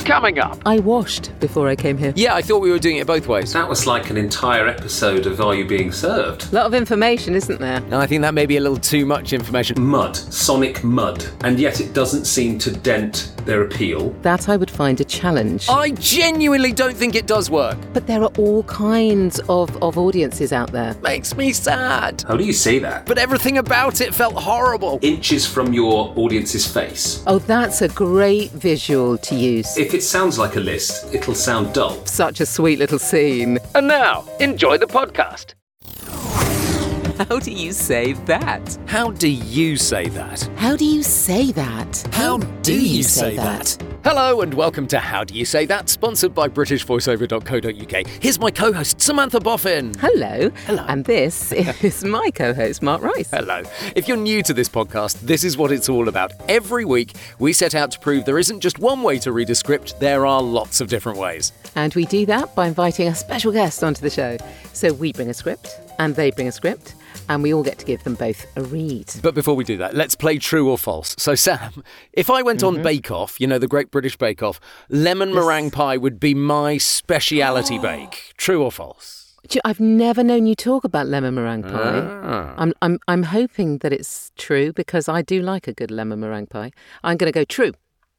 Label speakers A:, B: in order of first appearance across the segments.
A: Coming up.
B: I washed before I came here.
C: Yeah, I thought we were doing it both ways.
D: That was like an entire episode of Are You Being Served?
B: A lot of information, isn't there?
C: No, I think that may be a little too much information.
D: Mud. Sonic mud. And yet it doesn't seem to dent their appeal.
B: That I would find a challenge.
C: I genuinely don't think it does work.
B: But there are all kinds of audiences out there.
C: Makes me sad.
D: How do you say that?
C: But everything about it felt horrible.
D: Inches from your audience's face.
B: Oh, that's a great visual to use.
D: If it sounds like a list, it'll sound dull.
B: Such a sweet little scene.
A: And now, enjoy the podcast.
B: How do you say that?
C: How do you say that?
B: How do you say that?
C: How do you say that? Hello and welcome to How Do You Say That, sponsored by BritishVoiceover.co.uk. Here's my co-host, Samantha Boffin.
B: Hello.
C: Hello.
B: And this is my co-host, Mark Rice.
C: Hello. If you're new to this podcast, this is what it's all about. Every week, we set out to prove there isn't just one way to read a script, there are lots of different ways.
B: And we do that by inviting a special guest onto the show. So we bring a script, and they bring a script, and we all get to give them both a read.
C: But before we do that, let's play true or false. So, Sam, if I went on Bake Off, you know, the Great British Bake Off, lemon meringue pie would be my speciality bake. True or false?
B: I've never known you talk about lemon meringue pie. I'm hoping that it's true because I do like a good lemon meringue pie. I'm going to go true.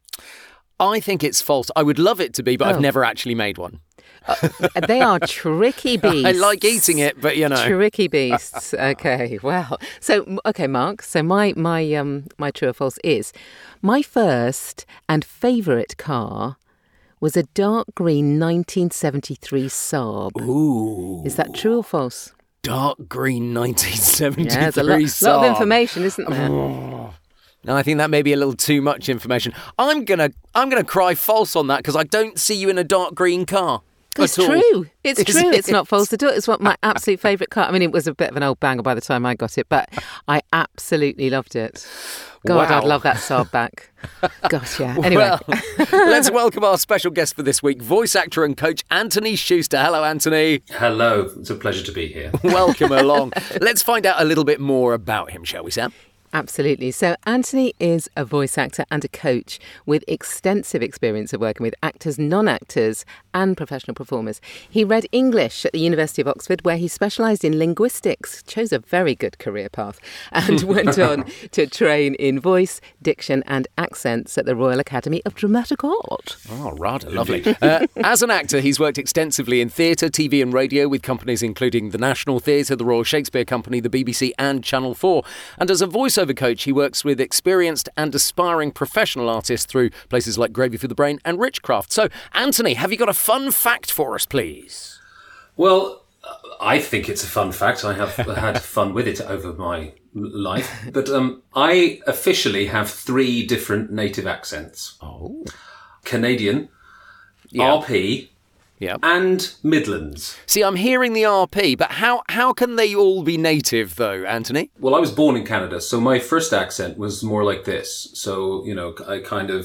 C: I think it's false. I would love it to be, but I've never actually made one.
B: They are tricky beasts.
C: I like eating it, but you know.
B: Tricky beasts. Okay, well. So, okay, Mark. So my true or false is my first and favourite car was a dark green 1973 Saab.
C: Ooh.
B: Is that true or false?
C: Dark green 1973
B: Yeah, there's a
C: Saab.
B: lot of information, isn't there?
C: No, I think that may be a little too much information. I'm gonna cry false on that because I don't see you in a dark green car.
B: It's
C: at all.
B: true. It's
C: Is
B: true.
C: it?
B: It's not false at all. It's what my absolute favourite car. I mean, it was a bit of an old banger by the time I got it, but I absolutely loved it. God,
C: Wow.
B: I'd love that Saab back. Gosh, yeah. Anyway.
C: Well, let's welcome our special guest for this week, voice actor and coach Anthony Schuster. Hello, Anthony.
D: Hello. It's a pleasure to be here.
C: Welcome along. Let's find out a little bit more about him, shall we, Sam?
B: Absolutely. So Anthony is a voice actor and a coach with extensive experience of working with actors, non-actors and professional performers. He read English at the University of Oxford, where he specialised in linguistics, chose a very good career path, and went on to train in voice, diction and accents at the Royal Academy of Dramatic Art.
C: Oh, rather lovely. As an actor, he's worked extensively in theatre, TV and radio with companies including the National Theatre, the Royal Shakespeare Company, the BBC and Channel 4. And as a voiceover coach, he works with experienced and aspiring professional artists through places like Gravy for the Brain and Richcraft. So, Anthony, have you got a fun fact for us, please?
D: Well, I think it's a fun fact. I have had fun with it over my life. But I officially have 3 different native accents.
C: Oh.
D: Canadian,
C: Yeah.
D: RP,
C: Yeah.
D: and Midlands.
C: See, I'm hearing the RP, but how can they all be native, though, Anthony?
D: Well, I was born in Canada, so my first accent was more like this. So, you know, I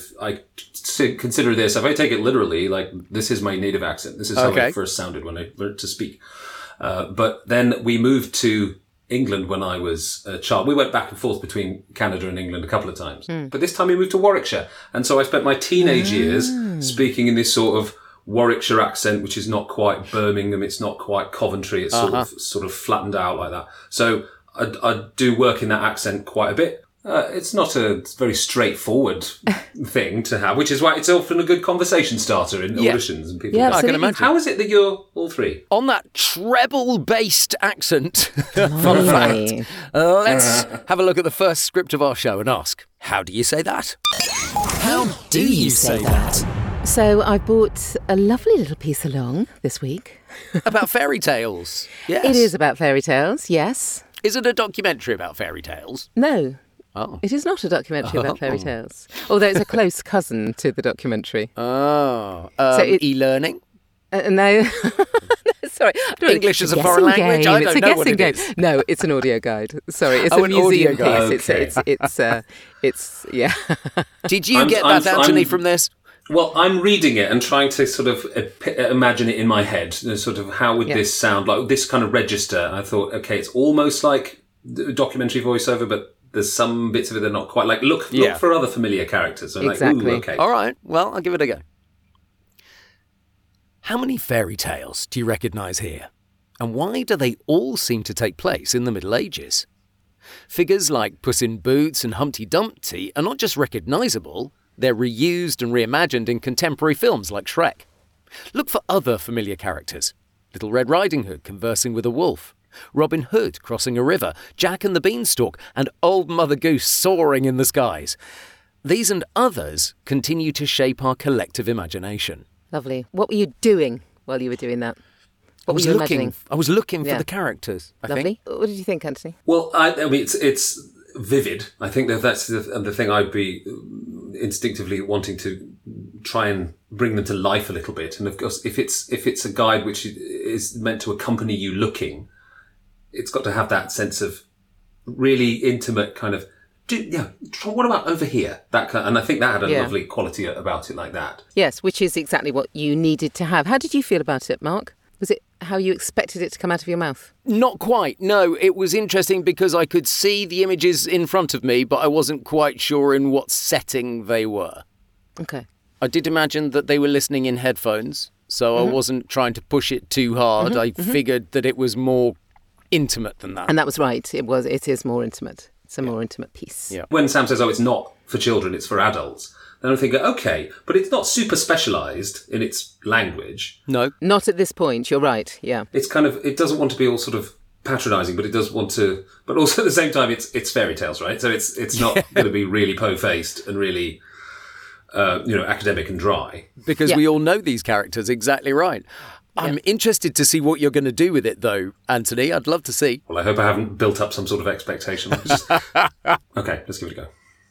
D: consider this, if I take it literally, like this is my native accent. This is how
C: Okay.
D: it first sounded when I learned to speak. But then we moved to England when I was a child. We went back and forth between Canada and England a couple of times. But this time we moved to Warwickshire. And so I spent my teenage years speaking in this sort of Warwickshire accent, which is not quite Birmingham, it's not quite Coventry, it's sort of flattened out like that. So I do work in that accent quite a bit. It's not a very straightforward thing to have, which is why it's often a good conversation starter in auditions and people.
B: Yeah,
D: go,
C: I can
B: absolutely.
C: imagine.
D: how is it that you're all 3?
C: On that treble-based accent, fun fact, let's have a look at the first script of our show and ask, how do you say that?
E: How do you say that?
B: So I bought a lovely little piece along this week.
C: About fairy tales. Yes.
B: It is about fairy tales, yes.
C: Is it a documentary about fairy tales?
B: No,
C: Oh.
B: it is not a documentary about fairy tales. Although it's a close cousin to the documentary.
C: Oh. E-learning?
B: No. Sorry.
C: English
B: It's
C: as a
B: guessing
C: foreign language?
B: game.
C: I don't
B: It's a
C: know what
B: guessing
C: it
B: game.
C: is.
B: No, it's an audio guide. Sorry, it's
C: Oh,
B: a
C: an
B: museum
C: audio guide.
B: piece. It's yeah.
C: Did you
D: I'm-
C: get
D: I'm-
C: that, Anthony,
D: I'm-
C: from this?
D: Well, I'm reading it and trying to sort of imagine it in my head, sort of how would this sound, like this kind of register. And I thought, okay, it's almost like a documentary voiceover, but there's some bits of it that are not quite like, look for other familiar characters. I'm
B: Exactly.
D: like, ooh, okay.
C: All right. Well, I'll give it a go. How many fairy tales do you recognise here? And why do they all seem to take place in the Middle Ages? Figures like Puss in Boots and Humpty Dumpty are not just recognisable, they're reused and reimagined in contemporary films like Shrek. Look for other familiar characters. Little Red Riding Hood conversing with a wolf, Robin Hood crossing a river, Jack and the Beanstalk, and Old Mother Goose soaring in the skies. These and others continue to shape our collective imagination.
B: Lovely. What were you doing while you were doing that? What were you imagining?
C: I was looking for
B: Yeah.
C: the characters, I
B: Lovely.
C: think.
B: What did you think, Anthony?
D: Well, I mean, it's vivid. I think that's the thing I'd be instinctively wanting to try and bring them to life a little bit. And of course, if it's a guide which is meant to accompany you looking, it's got to have that sense of really intimate kind of, what about over here? And I think that had a lovely quality about it like that.
B: Yes, which is exactly what you needed to have. How did you feel about it, Mark? Was it how you expected it to come out of your mouth?
C: Not quite, no. It was interesting because I could see the images in front of me, but I wasn't quite sure in what setting they were.
B: Okay.
C: I did imagine that they were listening in headphones, so I wasn't trying to push it too hard. I figured that it was more intimate than that.
B: And that was right. It is more intimate. It's a more intimate piece.
C: Yeah.
D: When Sam says, it's not for children, it's for adults, then I'm thinking, okay, but it's not super specialised in its language.
C: No.
B: Not at this point, you're right, yeah.
D: It's kind of, it doesn't want to be all sort of patronising, but it does want to, but also at the same time, it's fairy tales, right? So it's not going to be really po-faced and really, academic and dry.
C: Because we all know these characters exactly right. I'm interested to see what you're going to do with it, though, Anthony. I'd love to see.
D: Well, I hope I haven't built up some sort of expectation. Okay, let's give it a go.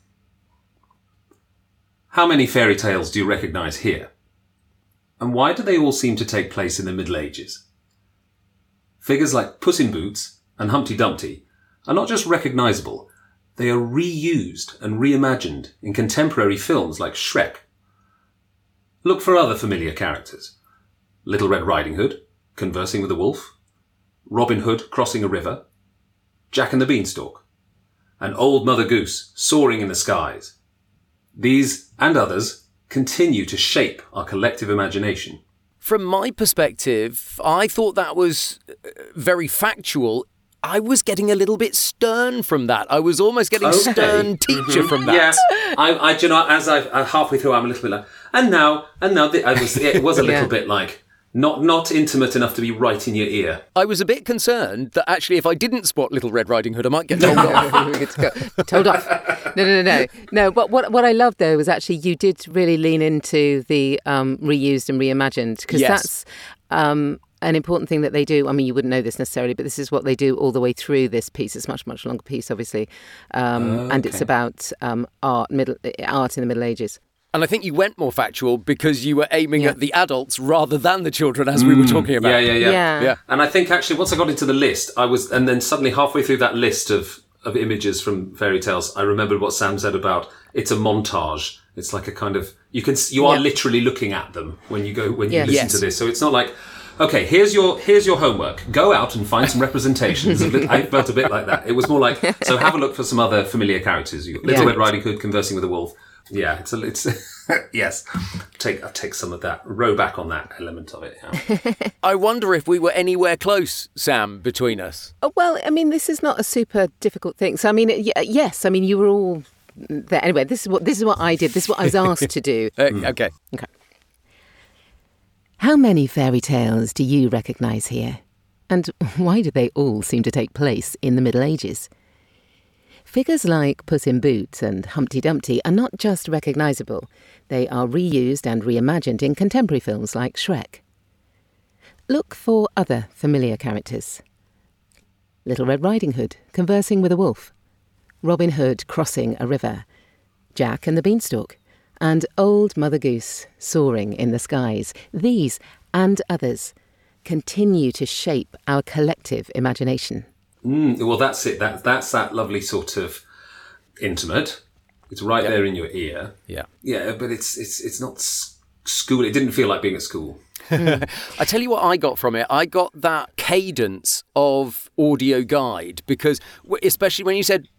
D: How many fairy tales do you recognise here? And why do they all seem to take place in the Middle Ages? Figures like Puss in Boots and Humpty Dumpty are not just recognisable, they are reused and reimagined in contemporary films like Shrek. Look for other familiar characters. Little Red Riding Hood, conversing with a wolf, Robin Hood crossing a river, Jack and the Beanstalk, and Old Mother Goose soaring in the skies. These and others continue to shape our collective imagination.
C: From my perspective, I thought that was very factual. I was getting a little bit stern from that. I was almost getting stern teacher from that.
D: Yes, I do you know, as I halfway through, I'm a little bit like, and now, it was a little bit like, not intimate enough to be right in your ear.
C: I was a bit concerned that actually if I didn't spot Little Red Riding Hood, I might get told off.
B: Told off. No, but what I loved, though, was actually you did really lean into the reused and reimagined, because that's an important thing that they do. I mean, you wouldn't know this necessarily, but this is what they do all the way through this piece. It's a much, much longer piece, obviously. And it's about art in the Middle Ages.
C: And I think you went more factual because you were aiming at the adults rather than the children, as we were talking about.
D: Yeah. And I think actually once I got into the list, and then suddenly halfway through that list of images from fairy tales, I remembered what Sam said about it's a montage. It's like a kind of, you are literally looking at them when you listen to this. So it's not like, okay, here's your homework. Go out and find some representations. I felt a bit like that. It was more like, so have a look for some other familiar characters. Little Red Riding Hood conversing with a wolf. Yeah, it's yes. Take some of that, row back on that element of it. Yeah.
C: I wonder if we were anywhere close, Sam, between us.
B: Oh, well, I mean, this is not a super difficult thing. So, I mean, yes, I mean, you were all there. Anyway, this is what I did. This is what I was asked to do.
C: Okay.
B: How many fairy tales do you recognise here? And why do they all seem to take place in the Middle Ages? Figures like Puss in Boots and Humpty Dumpty are not just recognisable, they are reused and reimagined in contemporary films like Shrek. Look for other familiar characters. Little Red Riding Hood conversing with a wolf, Robin Hood crossing a river, Jack and the Beanstalk, and Old Mother Goose soaring in the skies. These and others continue to shape our collective imagination.
D: Well, that's it. That's that lovely sort of intimate. It's right there in your ear.
C: Yeah.
D: Yeah, but it's not school. It didn't feel like being at school.
C: I tell you what I got from it. I got that cadence of audio guide because, especially when you said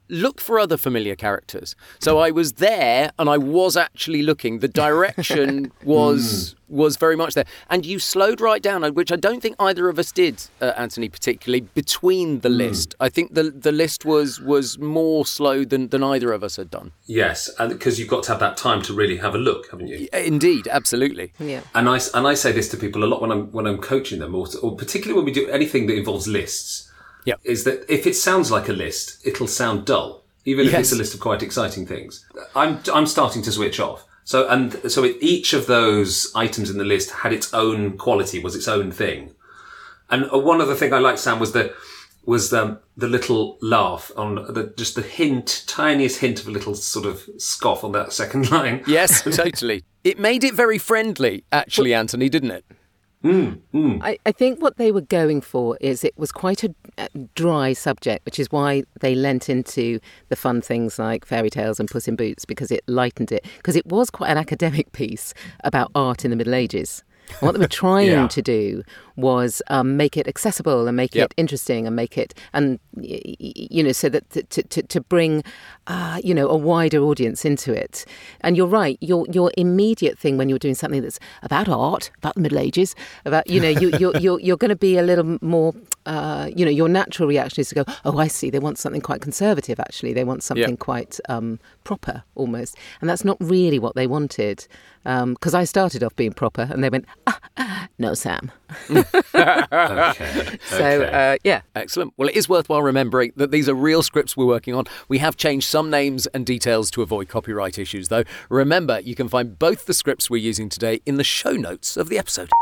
C: look for other familiar characters. So I was there and I was actually looking. The direction was very much there. And you slowed right down, which I don't think either of us did, Anthony, particularly, between the list. I think the list was more slow than either of us had done.
D: Yes, and because you've got to have that time to really have a look, haven't you?
C: Indeed, absolutely.
B: Yeah.
D: And I say this to people a lot when I'm coaching them, or particularly when we do anything that involves lists.
C: Yeah.
D: Is that if it sounds like a list, it'll sound dull, even if it's a list of quite exciting things. I'm starting to switch off. So each of those items in the list had its own quality, was its own thing. And one other thing I liked, Sam, was the little laugh on the tiniest hint of a little sort of scoff on that second line.
C: Yes, totally. It made it very friendly, actually, Anthony, didn't it?
B: I think what they were going for is it was quite a dry subject, which is why they lent into the fun things like fairy tales and Puss in Boots, because it lightened it. Because it was quite an academic piece about art in the Middle Ages. And what they were trying to do was make it accessible and make it interesting and make it, and so that to bring, a wider audience into it. And you're right, your immediate thing when you're doing something that's about art, about the Middle Ages, about you're going to be a little more, your natural reaction is to go, oh, I see, they want something quite conservative. Actually, they want something quite proper almost, and that's not really what they wanted. Because I started off being proper, and they went, no, Sam.
D: Okay.
B: So,
C: Excellent. Well, it is worthwhile remembering that these are real scripts we're working on. We have changed some names and details to avoid copyright issues, though. Remember, you can find both the scripts we're using today in the show notes of the episode.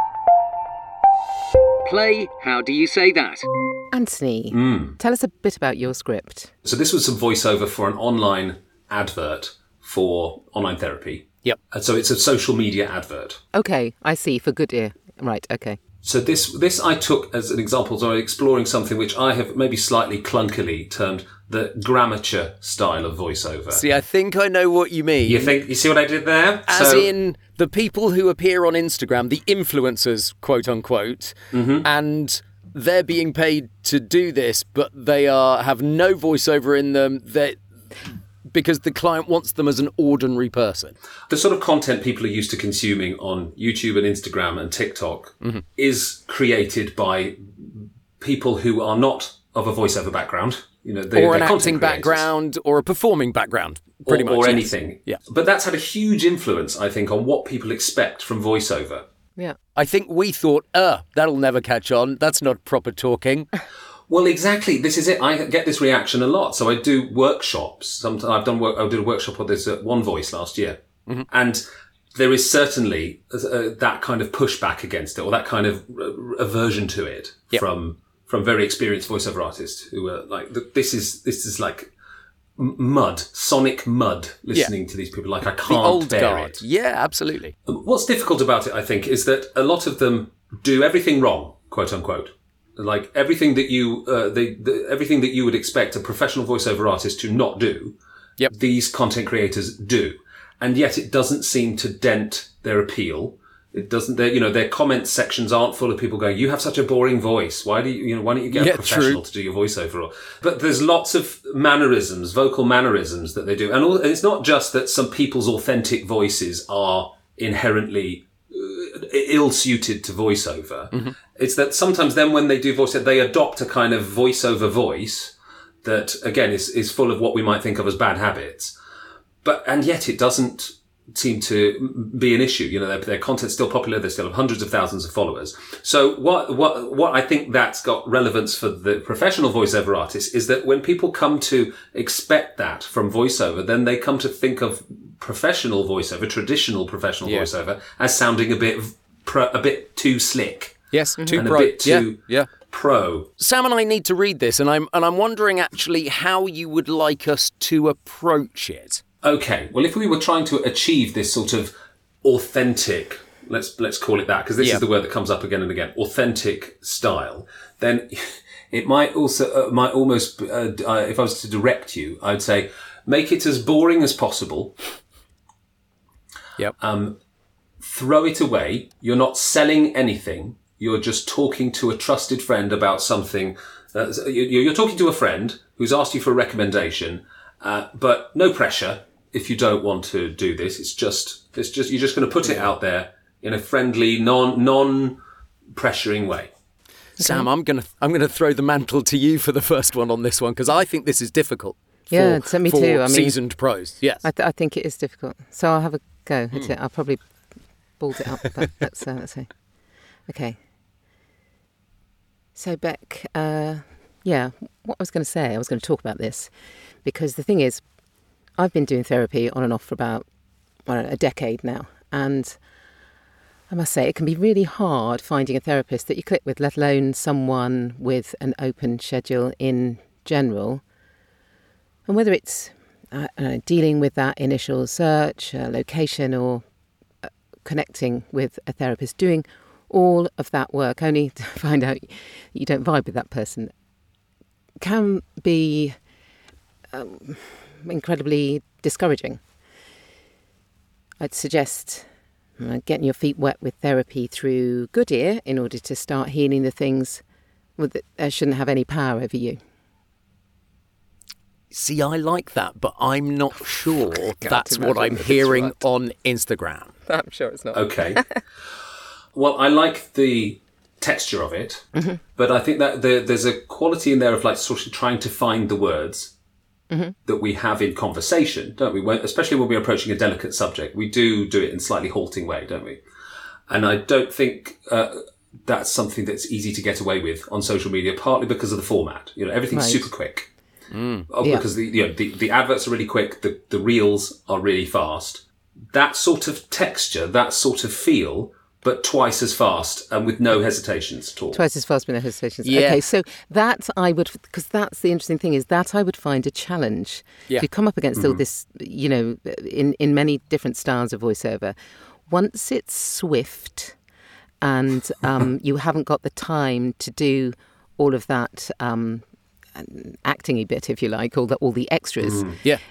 A: Play How Do You Say That?
B: Anthony, tell us a bit about your script.
D: So this was some voiceover for an online advert for online therapy.
C: Yep.
D: And so it's a social media advert.
B: Okay, I see, for good ear. Right, okay.
D: So this I took as an example, so exploring something which I have maybe slightly clunkily termed the grammature style of voiceover.
C: See, I think I know what you mean.
D: You see what I did there?
C: As in the people who appear on Instagram, the influencers, quote unquote, and they're being paid to do this, but they have no voiceover in them. Because the client wants them as an ordinary person.
D: The sort of content people are used to consuming on YouTube and Instagram and TikTok is created by people who are not of a voiceover background.
C: Or an acting background or a performing background, pretty much.
D: Or anything.
C: Yeah.
D: But that's had a huge influence, I think, on what people expect from voiceover.
B: Yeah.
C: I think we thought, that'll never catch on. That's not proper talking.
D: Well, exactly. This is it. I get this reaction a lot. So I do workshops. Sometimes I did a workshop on this at One Voice last year. And there is certainly that kind of pushback against it, or that kind of aversion to it from very experienced voiceover artists who are like, this is like mud, sonic mud, listening to these people. Like, I can't
C: the old
D: bear
C: guard.
D: it.
C: Yeah, absolutely.
D: What's difficult about it, I think, is that a lot of them do everything wrong, quote unquote. Like everything that everything that you would expect a professional voiceover artist to not do, these content creators do, and yet it doesn't seem to dent their appeal. It doesn't. Their comment sections aren't full of people going, "You have such a boring voice. Why don't you get a professional to do your voiceover?" But there's lots of mannerisms, vocal mannerisms that they do, and it's not just that some people's authentic voices are inherently ill-suited to voiceover. It's that sometimes then when they do voiceover, they adopt a kind of voiceover voice that, again, is full of what we might think of as bad habits. And yet it doesn't seem to be an issue. Their content's still popular. They still have hundreds of thousands of followers. So what I think that's got relevance for the professional voiceover artists is that when people come to expect that from voiceover, then they come to think of professional voiceover, traditional professional voiceover, as sounding a bit too slick.
C: Yes, too
D: and
C: pro.
D: a bit too
C: yeah.
D: pro.
C: Sam and I need to read this, and I'm wondering actually how you would like us to approach it.
D: Okay, well, if we were trying to achieve this sort of authentic, let's call it that, because this is the word that comes up again and again, authentic style, then it might almost, if I was to direct you, I'd say, make it as boring as possible.
C: Yep.
D: Throw it away. You're not selling anything. You're just talking to a trusted friend about something You're talking to a friend who's asked you for a recommendation, but no pressure if you don't want to do this. It's just you're just going to put it out there in a friendly, non-pressuring way.
C: Sam, I'm gonna throw the mantle to you for the first one on this one, because I think this is difficult.
B: Yeah, so me too. I mean,
C: seasoned pros. Yes,
B: I think it is difficult. So I'll have a go. That's it. I'll probably balled it up. But let's see. Okay. So Beck, what I was going to say, I was going to talk about this, because the thing is, I've been doing therapy on and off for about a decade now, and I must say, it can be really hard finding a therapist that you click with, let alone someone with an open schedule in general. And whether it's dealing with that initial search, location, or connecting with a therapist, doing all of that work only to find out you don't vibe with that person, can be incredibly discouraging. I'd suggest getting your feet wet with therapy through Good Ear in order to start healing the things that shouldn't have any power over you.
C: See, I like that, but I'm not sure that's what I'm hearing on Instagram.
B: I'm sure it's not.
D: Okay. Well, I like the texture of it, but I think that there's a quality in there of like sort of trying to find the words that we have in conversation, don't we? Especially when we're approaching a delicate subject, we do it in a slightly halting way, don't we? And I don't think that's something that's easy to get away with on social media, partly because of the format. Everything's super quick. Because the adverts are really quick, the reels are really fast. That sort of texture, that sort of feel, but twice as fast and with no hesitations at all.
B: Twice as fast with no hesitations.
C: Yeah.
B: Okay, so that I would, because that's the interesting thing, is that I would find a challenge.
C: Yeah.
B: You come up against all this, in many different styles of voiceover. Once it's swift and you haven't got the time to do all of that acting-y bit, if you like, all the extras.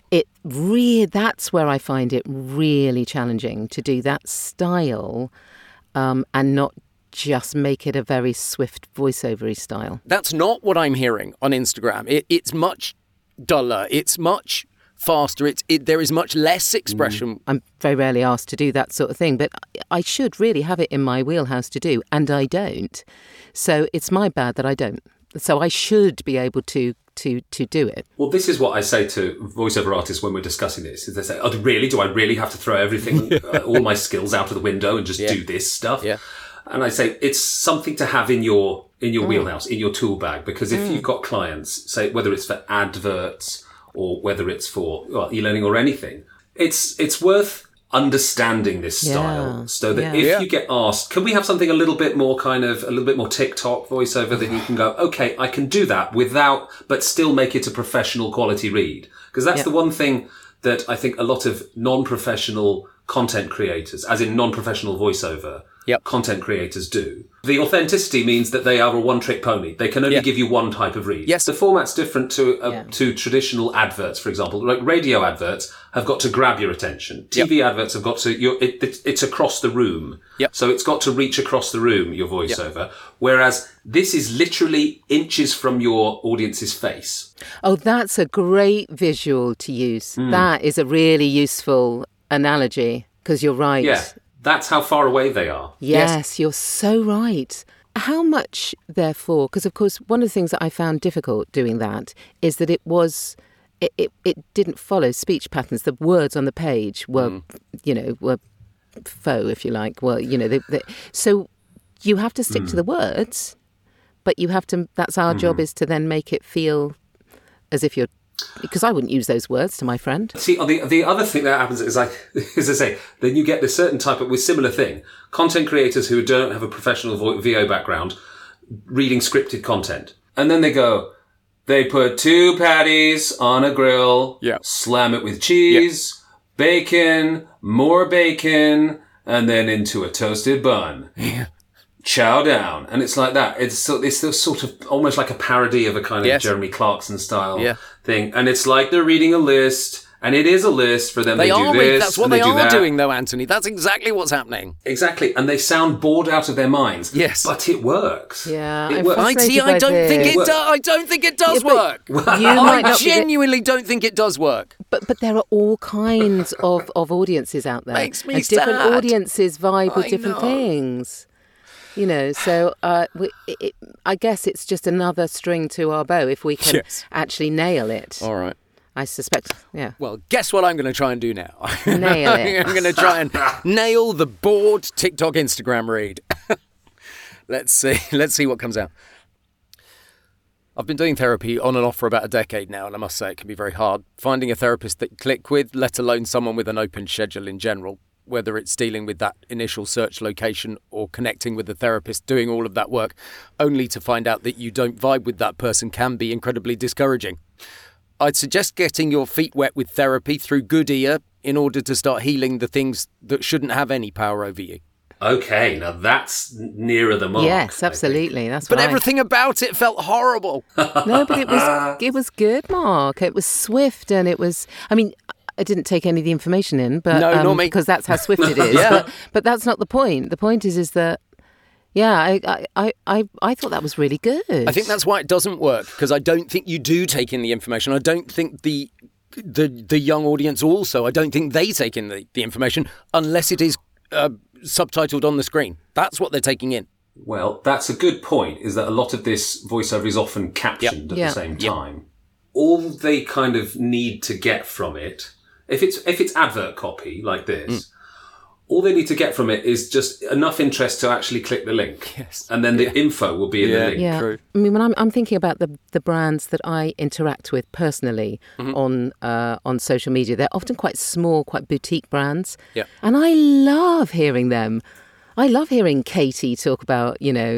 B: That's where I find it really challenging to do that style and not just make it a very swift voiceover-y style.
C: That's not what I'm hearing on Instagram. It's much duller. It's much faster. There is much less expression.
B: I'm very rarely asked to do that sort of thing, but I should really have it in my wheelhouse to do, and I don't. So it's my bad that I don't. So I should be able to do it.
D: Well, this is what I say to voiceover artists when we're discussing this. Is they say, "Oh, really? Do I really have to throw everything, all my skills out of the window and just do this stuff?" Yeah. And I say it's something to have in your wheelhouse, in your tool bag, because if you've got clients, say whether it's for adverts or whether it's for e-learning or anything, it's worth understanding this style, so that if you get asked, can we have something a little bit more TikTok voiceover, that you can go, okay, I can do that but still make it a professional quality read. Because that's the one thing that I think a lot of non-professional content creators, as in non-professional voiceover content creators, do. The authenticity means that they are a one-trick pony. They can only give you one type of read.
C: Yes.
D: The format's different to traditional adverts, for example. Like radio adverts have got to grab your attention. TV adverts have got to, it's across the room. Yep. So it's got to reach across the room, your voiceover. Yep. Whereas this is literally inches from your audience's face.
B: Oh, that's a great visual to use. That is a really useful analogy, because you're right.
D: Yeah. That's how far away they are.
B: Yes, you're so right. How much, therefore, because of course one of the things that I found difficult doing that is that it didn't follow speech patterns. The words on the page were, were faux, if you like. Well, so you have to stick to the words, but you have to, that's our job, is to then make it feel as if you're, because I wouldn't use those words to my friend.
D: See, the other thing that happens is, as I say, then you get this certain type of, with similar thing, content creators who don't have a professional VO background reading scripted content. And then they put 2 patties on a grill, slam it with cheese, bacon, more bacon, and then into a toasted bun. Chow down. And it's like that. It's sort of almost like a parody of a kind of Jeremy Clarkson style thing. And it's like they're reading a list And it is a list for them. They do this.
C: That's what
D: and
C: they
D: do
C: are
D: that.
C: doing, though, Anthony. That's exactly what's happening.
D: Exactly. And they sound bored out of their minds.
C: Yes.
D: But it works.
B: Yeah,
D: It
B: I'm
D: works.
C: I
B: fascinated
C: don't
B: by
C: think
B: this.
C: it does. I don't think it does work.
B: You might
C: I
B: not be the-
C: genuinely don't think it does work.
B: But there are all kinds of audiences out there.
C: Makes me
B: and different
C: sad.
B: audiences vibe with
C: I
B: different
C: know.
B: things. So I guess it's just another string to our bow if we can
C: Yes.
B: actually nail it.
C: All right.
B: I suspect, yeah.
C: Well, guess what I'm going to try and do now?
B: Nail it.
C: I'm going to try and nail the bored TikTok Instagram read. Let's see what comes out. I've been doing therapy on and off for about a decade now, and I must say it can be very hard. Finding a therapist that you click with, let alone someone with an open schedule in general, whether it's dealing with that initial search location or connecting with the therapist, doing all of that work, only to find out that you don't vibe with that person can be incredibly discouraging. I'd suggest getting your feet wet with therapy through good ear in order to start healing the things that shouldn't have any power over you.
D: Okay, now that's nearer the mark.
B: Yes,
D: I think.
B: absolutely. That's
C: But
B: right.
C: everything about it felt horrible.
B: No, but it was good, Mark. It was swift, and it was. I mean, I didn't take any of the information in, but
C: No, nor me.
B: because that's how swift it is.
C: Yeah.
B: But that's not the point. The point is that. Yeah, I thought that was really good.
C: I think that's why it doesn't work, because I don't think you do take in the information. I don't think the young audience also, I don't think they take in the information unless it is subtitled on the screen. That's what they're taking in.
D: Well, that's a good point, is that a lot of this voiceover is often captioned at
B: Yeah.
D: the same time. All they kind of need to get from it, if it's advert copy like this, all they need to get from it is just enough interest to actually click the link.
C: Yes.
D: And then the info will be in the link.
B: Yeah,
C: True.
B: I mean, when I'm thinking about the brands that I interact with personally on social media, they're often quite small, quite boutique brands.
C: Yeah.
B: And I love hearing them. I love hearing Katie talk about,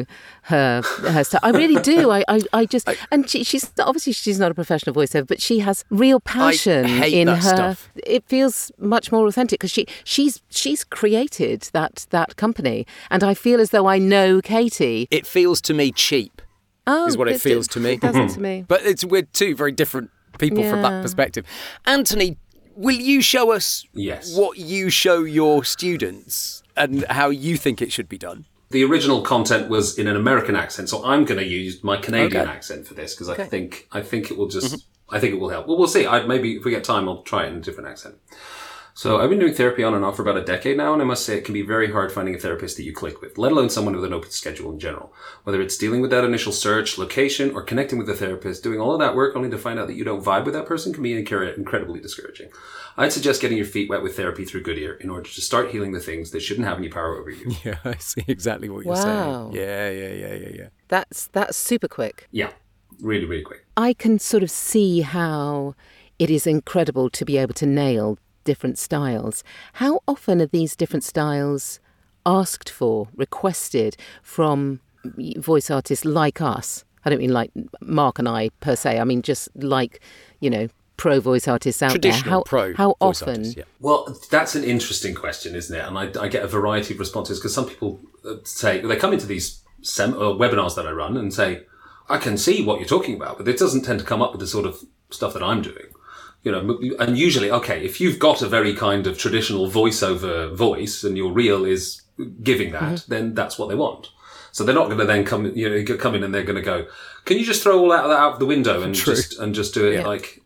B: her stuff. I really do. I just, and she's obviously she's not a professional voiceover, but she has real passion
C: hate
B: in
C: that
B: her.
C: stuff.
B: It feels much more authentic because she's created that company, and I feel as though I know Katie.
C: It feels to me cheap, is what it feels to me.
B: It doesn't to me.
C: But we're two very different people from that
B: Yeah.
C: perspective. Anthony, will you show us
D: Yes.
C: what you show your students and how you think it should be done?
D: The original content was in an American accent, so I'm going to use my Canadian
C: Okay.
D: accent for this because I think it will just I think it will help. Well, we'll see. Maybe if we get time, I'll try it in a different accent. So I've been doing therapy on and off for about a decade now, and I must say it can be very hard finding a therapist that you click with, let alone someone with an open schedule in general. Whether it's dealing with that initial search, location, or connecting with the therapist, doing all of that work only to find out that you don't vibe with that person can be incredibly discouraging. I'd suggest getting your feet wet with therapy through good ear in order to start healing the things that shouldn't have any power over you.
C: Yeah, I see exactly what you're
B: Wow.
C: saying. Yeah.
B: That's super quick.
D: Yeah, really, really quick.
B: I can sort of see how it is incredible to be able to nail different styles. How often are these different styles asked for, requested from voice artists like us? I don't mean like Mark and I per se. I mean just like, pro voice artists out
C: Traditional
B: there.
C: pro
B: How
C: voice
B: often?
C: artists, yeah.
D: Well, that's an interesting question, isn't it? And I get a variety of responses because some people say, they come into these webinars that I run and say, I can see what you're talking about, but it doesn't tend to come up with the sort of stuff that I'm doing. And usually, okay, if you've got a very kind of traditional voiceover voice and your reel is giving that, then that's what they want. So they're not going to then come in and they're going to go, can you just throw all that out of the window and just do it like,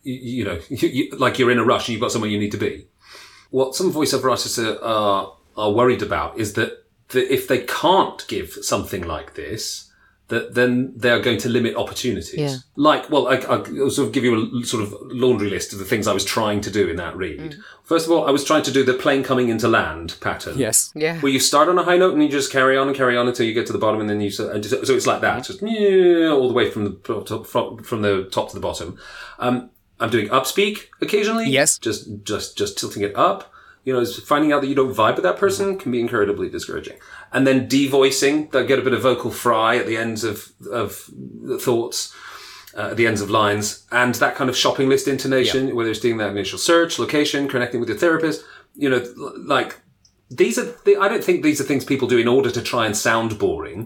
D: like you're in a rush and you've got somewhere you need to be. What some voiceover artists are worried about is that if they can't give something like this, that then they are going to limit opportunities.
B: Yeah.
D: Like, well, I'll sort of give you a sort of laundry list of the things I was trying to do in that read. First of all, I was trying to do the plane coming into land pattern.
C: Yes.
B: Yeah.
D: Where you start on a high note and you just carry on until you get to the bottom, and then so it's like that, just all the way from the top to the bottom. I'm doing upspeak occasionally.
C: Yes.
D: Just tilting it up. Finding out that you don't vibe with that person can be incredibly discouraging. And then devoicing, that get a bit of vocal fry at the ends of thoughts, at the ends of lines, and that kind of shopping list intonation, whether it's doing that initial search, location, connecting with your therapist, like these are, I don't think these are things people do in order to try and sound boring.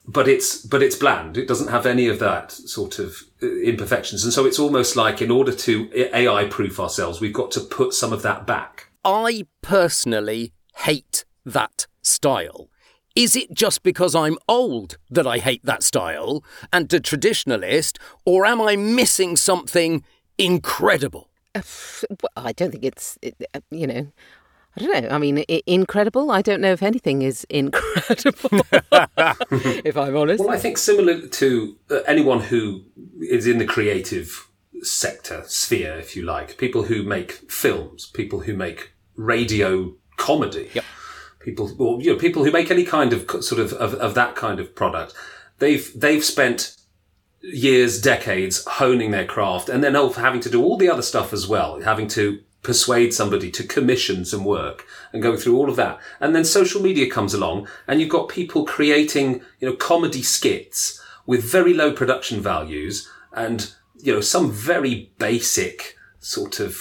D: but it's bland. It doesn't have any of that sort of imperfections. And so it's almost like in order to AI proof ourselves, we've got to put some of that back.
C: I personally hate that style. Is it just because I'm old that I hate that style and a traditionalist, or am I missing something incredible?
B: I don't think it's, I don't know. I mean, incredible? I don't know if anything is incredible, if I'm honest.
D: Well, I think similar to anyone who is in the creative sector, sphere, if you like, people who make films, people who make radio comedy, people who make any kind of sort of that kind of product, they've spent years, decades honing their craft, and then having to do all the other stuff as well, having to persuade somebody to commission some work and go through all of that. And then social media comes along and you've got people creating, comedy skits with very low production values and, some very basic sort of,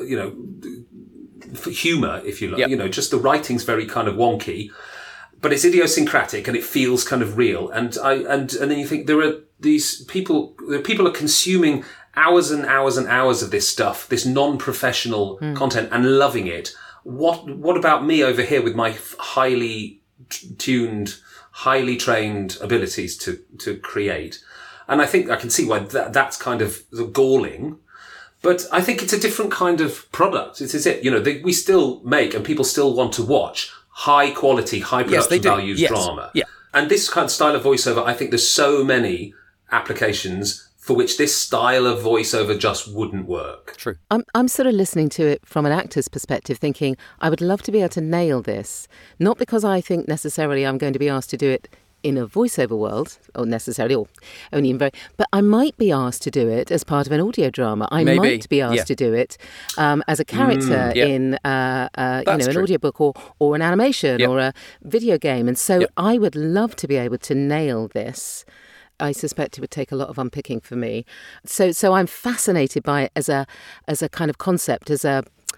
D: humor, if you like, just the writing's very kind of wonky, but it's idiosyncratic and it feels kind of real. And then you think there are these people are consuming hours and hours and hours of this stuff, this non-professional content, and loving it. What about me over here with my highly tuned, highly trained abilities to create? And I think I can see why that's kind of galling. But I think it's a different kind of product. It is it. We still make, and people still want to watch, high quality, high production values drama. Yeah. And this kind of style of voiceover, I think there's so many applications for which this style of voiceover just wouldn't work.
C: True.
B: I'm sort of listening to it from an actor's perspective, thinking I would love to be able to nail this, not because I think necessarily I'm going to be asked to do it in a voiceover world, or necessarily, or only in but I might be asked to do it as part of an audio drama. I might be asked to do it as a character in an audiobook or an animation or a video game. And so I would love to be able to nail this. I suspect it would take a lot of unpicking for me. So I'm fascinated by it as a kind of concept, as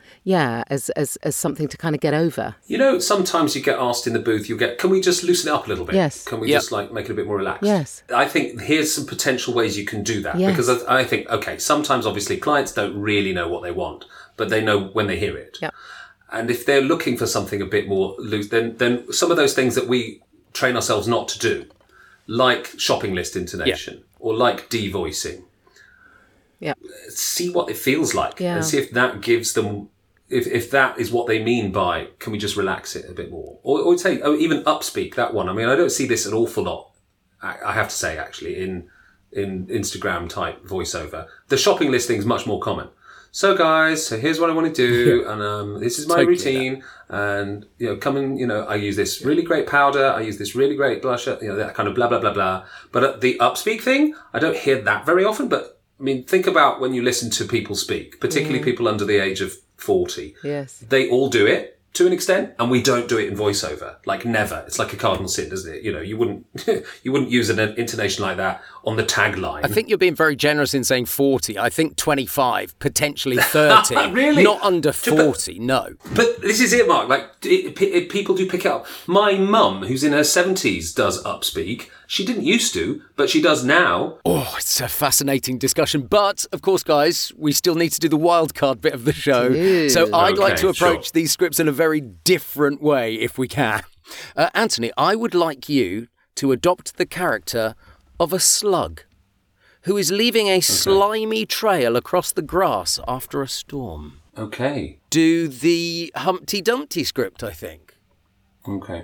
B: something to kind of get over.
D: Sometimes you get asked in the booth, can we just loosen it up a little bit?
B: Yes.
D: Can we just make it a bit more relaxed?
B: Yes.
D: I think here's some potential ways you can do that.
B: Yes.
D: Because I think, sometimes obviously clients don't really know what they want, but they know when they hear it.
B: Yeah. And
D: if they're looking for something a bit more loose, then some of those things that we train ourselves not to do, like shopping list intonation or like devoicing.
B: Yeah.
D: See what it feels like
B: and
D: see if that gives them, if that is what they mean by, can we just relax it a bit more? Or take, even upspeak, that one. I mean, I don't see this an awful lot, I have to say, actually, in Instagram type voiceover. The shopping list thing is much more common. So guys, here's what I want to do, and this is my routine, and come and I use this really great powder, I use this really great blusher, that kind of blah blah blah blah. But the upspeak thing, I don't hear that very often. But I mean, think about when you listen to people speak, particularly people under the age of 40.
B: Yes,
D: they all do it to an extent, and we don't do it in voiceover. Like never. It's like a cardinal sin, isn't it? You wouldn't use an intonation like that on the tagline.
C: I think you're being very generous in saying 40. I think 25, potentially 30.
D: Really?
C: Not under 40, no.
D: But this is it, Mark. Like, people do pick it up. My mum, who's in her 70s, does upspeak. She didn't used to, but she does now.
C: Oh, it's a fascinating discussion. But, of course, guys, we still need to do the wildcard bit of the show. So I'd like to approach these scripts in a very different way, if we can. Anthony, I would like you to adopt the character of a slug who is leaving a slimy trail across the grass after a storm.
D: Okay.
C: Do the Humpty Dumpty script, I think.
D: Okay.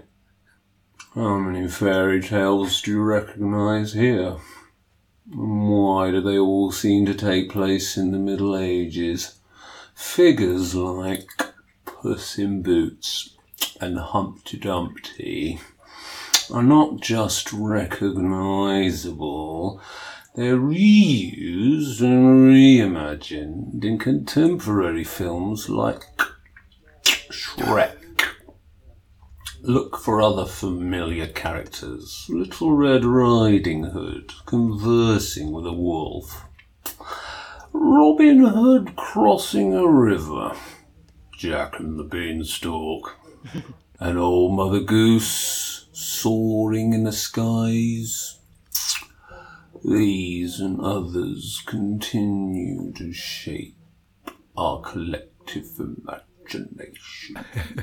D: How many fairy tales do you recognise here? And why do they all seem to take place in the Middle Ages? Figures like Puss in Boots and Humpty Dumpty are not just recognisable, they're reused and reimagined in contemporary films like Shrek. Look for other familiar characters. Little Red Riding Hood conversing with a wolf. Robin Hood crossing a river. Jack and the Beanstalk. And old Mother Goose soaring in the skies. These and others continue to shape our collective imagination.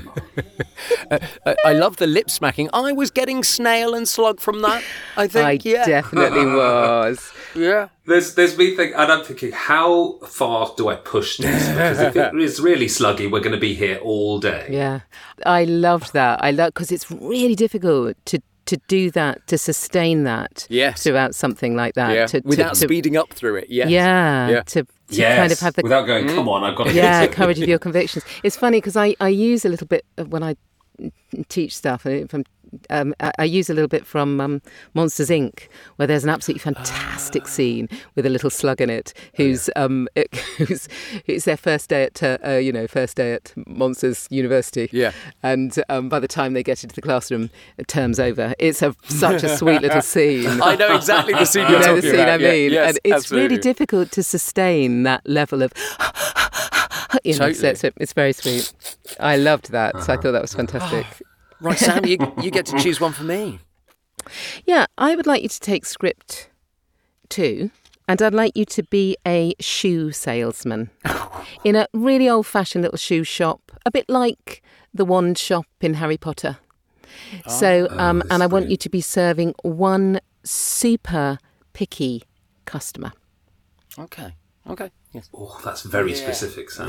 C: I love the lip smacking. I was getting snail and slug from that, I think.
B: I definitely was.
C: Yeah.
D: There's me thinking, and I'm thinking, how far do I push this? Because if it is really sluggy, we're going to be here all day.
B: Yeah. I loved that. because it's really difficult to do that, to sustain that throughout something like that.
C: Yeah. Without speeding up through it, yes.
B: Yeah. To kind of have the...
D: Without going, come on, I've got to
B: Yeah, courage of your convictions. It's funny because I use a little bit when I teach stuff, I use a little bit from Monsters, Inc., where there's an absolutely fantastic scene with a little slug in it who's it's their first day at Monsters University. Yeah. And by the time they get into the classroom, term's over. It's such a sweet little scene.
C: I know exactly the scene you're talking about.
B: You know the scene I mean.
C: Yes,
B: and it's
C: absolutely.
B: really difficult to sustain that level of...
C: Totally.
B: So it's very sweet. I loved that. So I thought that was fantastic.
C: Right, Sam, you get to choose one for me.
B: Yeah, I would like you to take script 2, and I'd like you to be a shoe salesman in a really old-fashioned little shoe shop, a bit like the wand shop in Harry Potter. And I want you to be serving one super picky customer.
C: Okay. Yes.
D: Oh, that's very specific, Sam.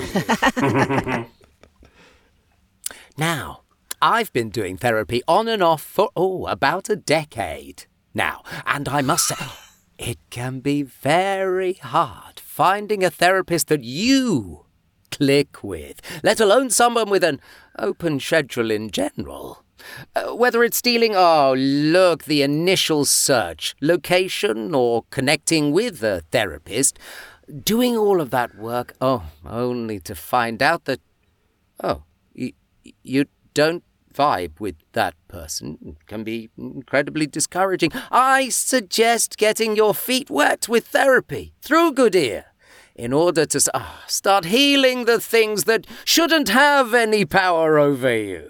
C: Now, I've been doing therapy on and off for, about a decade now. And I must say, it can be very hard finding a therapist that you click with, let alone someone with an open schedule in general. Whether it's dealing, the initial search, location, or connecting with a therapist, doing all of that work, only to find out that, you don't vibe with that person. It can be incredibly discouraging. I suggest getting your feet wet with therapy through Good Ear in order to start healing the things that shouldn't have any power over you.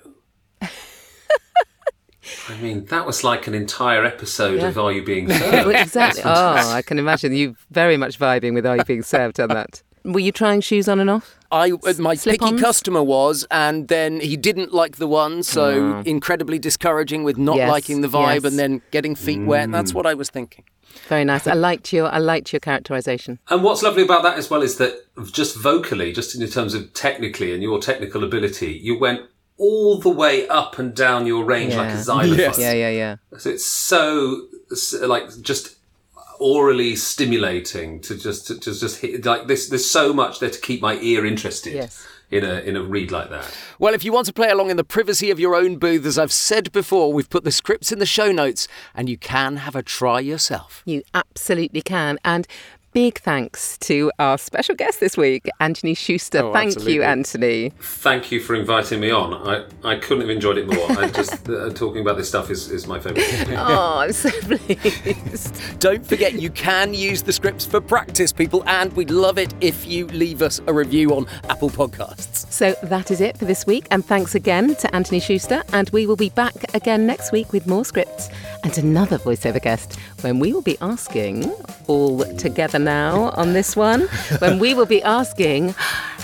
D: I mean, that was like an entire episode of Are You Being Served?
B: Exactly. I can imagine you very much vibing with Are You Being Served on that. Were you trying shoes on and off?
C: My
B: Slip-ons?
C: picky customer was, and then he didn't like the one, so incredibly discouraging with not liking the vibe and then getting feet wet. That's what I was thinking.
B: Very nice. I liked your characterisation.
D: And what's lovely about that as well is that just vocally, just in terms of technically and your technical ability, you went all the way up and down your range like a xylophone.
C: Yes.
B: Yeah.
D: So it's so just orally stimulating to just hit, like this. There's so much there to keep my ear interested in a read like that.
C: Well, if you want to play along in the privacy of your own booth, as I've said before, we've put the scripts in the show notes, and you can have a try yourself.
B: You absolutely can. And big thanks to our special guest this week, Anthony Schuster. Thank you, Anthony.
D: Thank you for inviting me on. I couldn't have enjoyed it more. I just talking about this stuff is my favourite thing.
B: I'm so pleased.
C: Don't forget, you can use the scripts for practice, people, and we'd love it if you leave us a review on Apple Podcasts.
B: So that is it for this week, and thanks again to Anthony Schuster, and we will be back again next week with more scripts and another voiceover guest when we will be asking, all together now on this one, when we will be asking,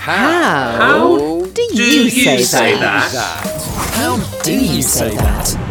B: how do you say that?
E: How do you say that?